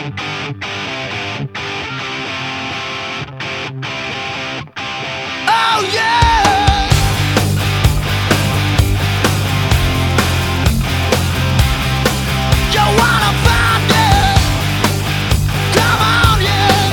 Oh yeah! You wanna find it? Come on, yeah!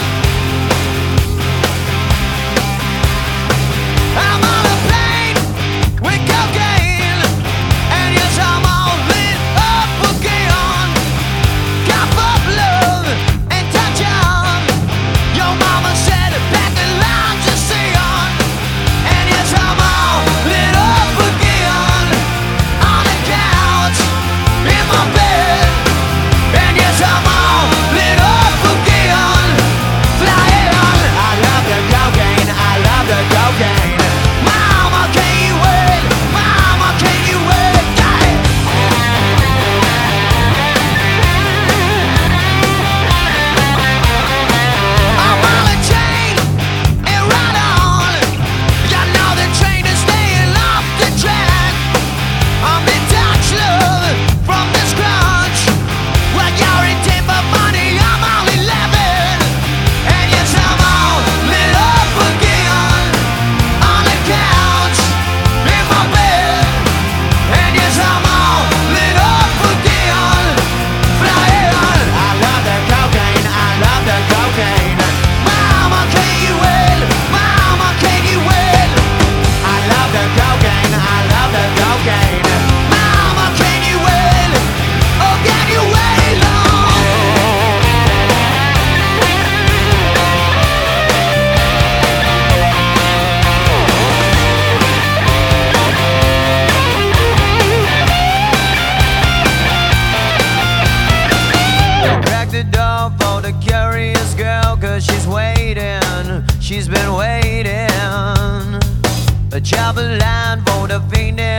I'm on a plane with cocaine, and yes, I'm all lit up again. Got fuck love and touch on. Your mama said back the lines you see on, and yes, I'm all lit up again. On the couch, in my bed, and yes, I'm all lit up again. Flying on. I love the cocaine, I love the cocaine. Mama, can you wait? Mama, can you wait? I'm on a chain and right on. You know the train is staying off the track. I'm in touch, love, from this crunch. When you're in debt for money, I'm only 11. And yes, I'm all lit up again. On the couch, in my bed. And yes, I'm all lit up again. Flying on. I love the cocaine, I love the cocaine. Mama, can you wait? Mama, can you wait? I love the cocaine, I love the cocaine. Mama, can you wait? Oh, can you wait long? Crack the door for the curious girl, 'cause she's waiting, she's been waiting. A travel line for the fiend